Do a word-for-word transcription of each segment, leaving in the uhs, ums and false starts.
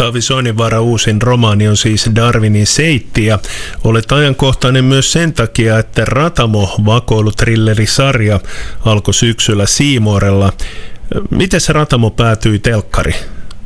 Taavi Soininvaaran uusin romaani on siis Darwinin seitti ja olet ajankohtainen myös sen takia, että Ratamo vakoiluthrillerisarja alkoi syksyllä C Morella. Miten se Ratamo päätyi telkkariin?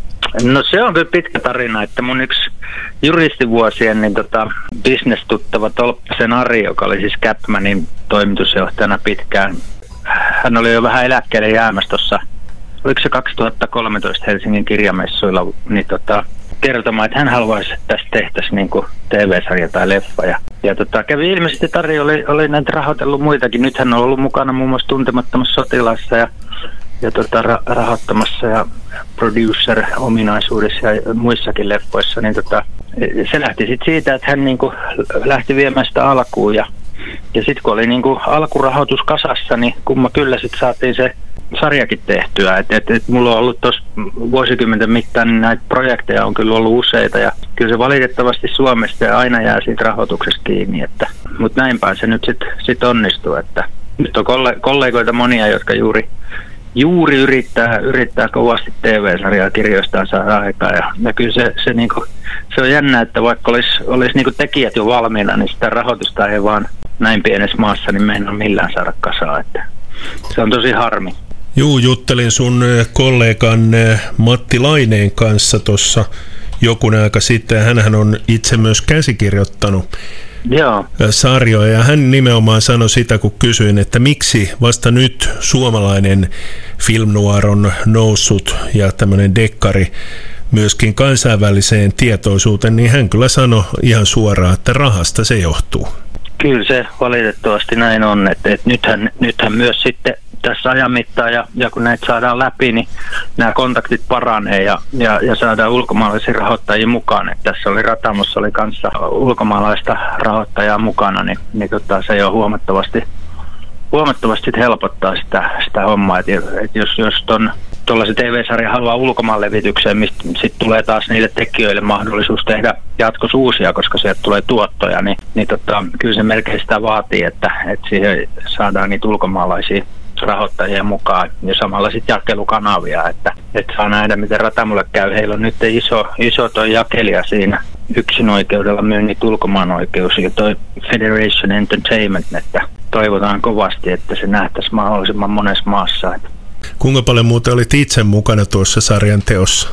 No se on kyllä pitkä tarina, että mun yksi juristivuosien niin tota, bisnestuttava Tolppasen Ari, joka oli siis Capmanin toimitusjohtajana pitkään. Hän oli jo vähän eläkkeelle jäämässä tuossa, oliko se kaksituhattakolmetoista Helsingin kirjamessuilla, niin tota, kertomaan, että hän haluaisi, että tästä tehtäisiin niin kuin T V-sarja tai leffa. Ja, ja tota, kävi ilmeisesti, että Ari oli, oli näitä rahoitellut muitakin. Nyt hän on ollut mukana muun muassa Tuntemattomassa sotilassa ja, ja tota, ra- rahoittamassa ja producer-ominaisuudessa ja muissakin leffoissa. Niin tota, se lähti sitten siitä, että hän niin kuin lähti viemään sitä alkuun. Ja, ja sitten kun oli niin kuin alkurahoitus kasassa, niin kumma kyllä sitten saatiin se sarjakin tehtyä. Et, et, et mulla on ollut tuossa vuosikymmenten mittaan, niin näitä projekteja on kyllä ollut useita. Ja kyllä se valitettavasti Suomesta ja aina jää siitä rahoituksesta kiinni. Mutta näinpäin se nyt sitten sit onnistuu. Että nyt on kollegoita monia, jotka juuri, juuri yrittää, yrittää kovasti T V-sarjaa kirjoistaan saada aikaa. Ja, ja kyllä se, se, niinku, se on jännä, että vaikka olisi, olisi niinku tekijät jo valmiina, niin sitä rahoitusta ei vaan näin pienessä maassa, niin me ei ole millään saada kasaan. Että se on tosi harmi. Juu, juttelin sun kollegan Matti Laineen kanssa tuossa jokunen aika sitten. Hänhän on itse myös käsikirjoittanut Joo. sarjoja ja hän nimenomaan sanoi sitä, kun kysyin, että miksi vasta nyt suomalainen film noir on noussut ja tämmöinen dekkari myöskin kansainväliseen tietoisuuteen, niin hän kyllä sanoi ihan suoraan, että rahasta se johtuu. Kyllä se valitettavasti näin on, että, että nythän, nythän myös sitten tässä ajan mittaan ja, ja kun näitä saadaan läpi, niin nämä kontaktit paranee ja, ja, ja saadaan ulkomaalaisia rahoittajia mukaan. Että tässä oli Ratamossa oli kanssa ulkomaalaista rahoittajaa mukana, niin, niin tota, se jo huomattavasti, huomattavasti helpottaa sitä, sitä hommaa. Että, että jos, jos ton tuollaisen T V-sarjan haluaa ulkomaanlevitykseen, mistä sitten tulee taas niille tekijöille mahdollisuus tehdä jatkossa uusia, koska sieltä tulee tuottoja, niin, niin tota, kyllä se melkein sitä vaatii, että, että siihen saadaan niitä ulkomaalaisia rahoittajia mukaan ja samalla sitten jakelukanavia, että, että saa nähdä, miten Ratamolle käy. Heillä on nyt iso, iso toi jakelija siinä yksinoikeudella myy niitä ulkomaanoikeus ja toi Federation Entertainment, että toivotaan kovasti, että se nähtäisi mahdollisimman monessa maassa. Kuinka paljon muuten olit itse mukana tuossa sarjan teossa?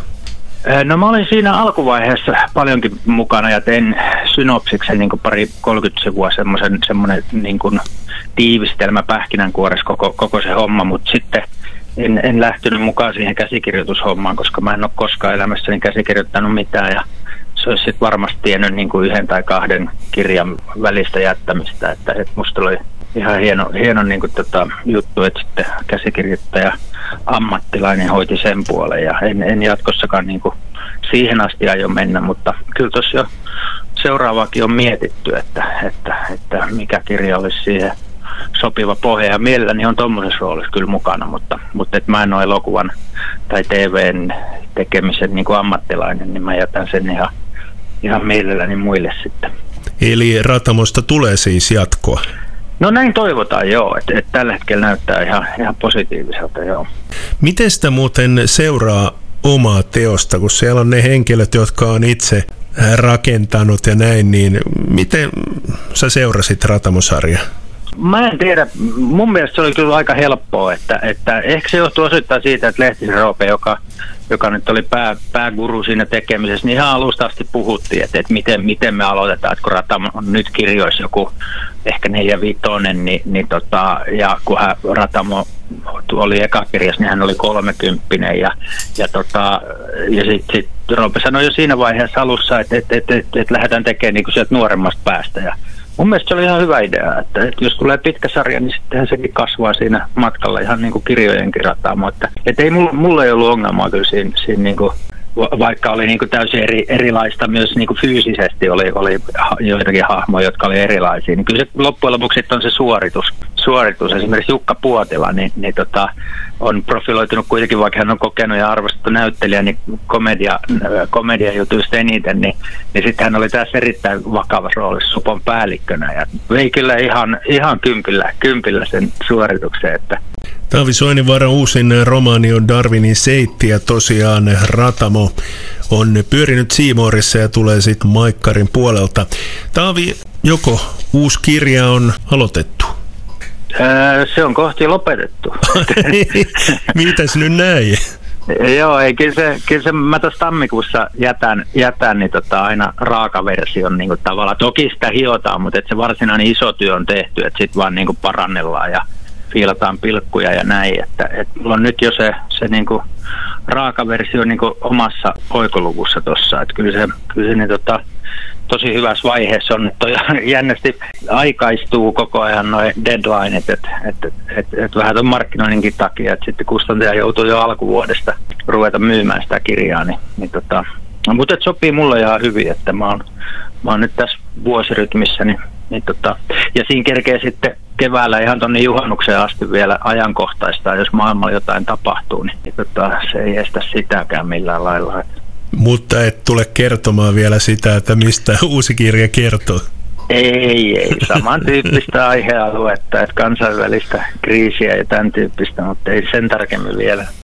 No mä olin siinä alkuvaiheessa paljonkin mukana ja tein synopsiksen niin kuin pari kolmekymmentä sivua semmoisen semmoinen niin kuin tiivistelmä pähkinänkuoressa koko, koko se homma, mutta sitten en, en lähtenyt mukaan siihen käsikirjoitushommaan, koska mä en ole koskaan elämässäni käsikirjoittanut mitään ja se olisi sitten varmasti tiennyt niin kuin yhden tai kahden kirjan välistä jättämistä, että, että musta oli ihan hieno, hieno niin kuin tota juttu, että sitten käsikirjoittaja ammattilainen hoiti sen puolen ja en, en jatkossakaan niin kuin siihen asti aio mennä, mutta kyllä tuossa jo seuraavaakin on mietitty, että, että, että mikä kirja olisi siihen sopiva pohja ja mielelläni on tuommoisessa roolissa kyllä mukana, mutta, mutta että mä en ole elokuvan tai T V:n tekemisen niin kuin ammattilainen, niin mä jätän sen ihan, ihan mielelläni muille sitten. Eli Ratamosta tulee siis jatkoa? No näin toivotaan joo, että, että tällä hetkellä näyttää ihan, ihan positiiviselta joo. Miten sitä muuten seuraa omaa teosta, kun siellä on ne henkilöt, jotka on itse rakentanut ja näin, niin miten sä seurasit Ratamo-sarjaa? Mä en tiedä, mun mielestä se oli kyllä aika helppoa, että, että ehkä se johtuu osittain siitä, että Lehtisen Roope, joka, joka nyt oli pää, pääguru siinä tekemisessä, niin ihan alusta asti puhuttiin, että, että miten, miten me aloitetaan, että kun Ratamo on nyt kirjoissa joku ehkä neljä viitonen, niin, niin tota, ja kun hän, Ratamo oli ekakirjassa, niin hän oli kolmekymppinen ja, ja, tota, ja sitten sit Roope sanoi jo siinä vaiheessa alussa, että, että, että, että, että lähdetään tekemään niin kuin sieltä nuoremmasta päästä ja mun mielestä se oli ihan hyvä idea, että, että jos tulee pitkä sarja, niin sittenhän sekin kasvaa siinä matkalla ihan niin kuin kirjojenkin Ratamo. Että, että ei mulla, mulla ei ollut ongelmaa kyllä siinä, siinä niin kuin, vaikka oli niin kuin täysin eri, erilaista myös niin kuin fyysisesti, oli, oli joitakin hahmoja, jotka oli erilaisia. Niin kyllä se loppujen lopuksi on se suoritus. suoritus. Esimerkiksi Jukka Puotila niin, niin tota, on profiloitunut kuitenkin, vaikka hän on kokenut ja arvostettu näyttelijä, niin komedia, komediajutuista eniten, niin, niin sitten hän oli tässä erittäin vakavassa roolissa Supon päällikkönä ja vei kyllä ihan, ihan kympillä, kympillä sen suorituksen. Että. Taavi Soininvaaran uusin romaani on Darwinin seitti ja tosiaan Ratamo on pyörinyt C Moressa ja tulee sitten Maikkarin puolelta. Taavi, joko uusi kirja on aloitettu? Öö, se on kohti lopetettu. Mitäs nyt näin? Joo, ei, kyllä se, kyllä se mä tuossa tammikuussa jätän, jätän niin tota, aina raakaversion niin kuin tavallaan. Toki sitä hiotaan, mutta et se varsinainen iso työ on tehty, että sitten vaan niin kuin parannellaan ja fiilataan pilkkuja ja näin. Että, et mulla on nyt jo se, se niin kuin raakaversio niin kuin omassa oikoluvussa tuossa. Että kyllä se, kyllä se niin, tota, tosi hyvässä vaiheessa on, että jännästi aikaistuu koko ajan nuo deadlineit, että et, et, et, et vähän tuon markkinoinninkin takia, että sitten kustantaja joutuu jo alkuvuodesta ruveta myymään sitä kirjaa, niin, niin tota, no, mutta et sopii mulle ihan hyvin, että mä oon, mä oon nyt tässä vuosirytmissä, niin, niin tota, ja siinä kerkee sitten keväällä ihan tonne juhannukseen asti vielä ajankohtaista, jos maailmalla jotain tapahtuu, niin, niin tota, se ei estä sitäkään millään lailla. Mutta et tule kertomaan vielä sitä, että mistä uusi kirja kertoo. Ei, ei. Samantyyppistä aihealuetta, että kansainvälistä kriisiä ja tämän tyyppistä, mutta ei sen tarkemmin vielä.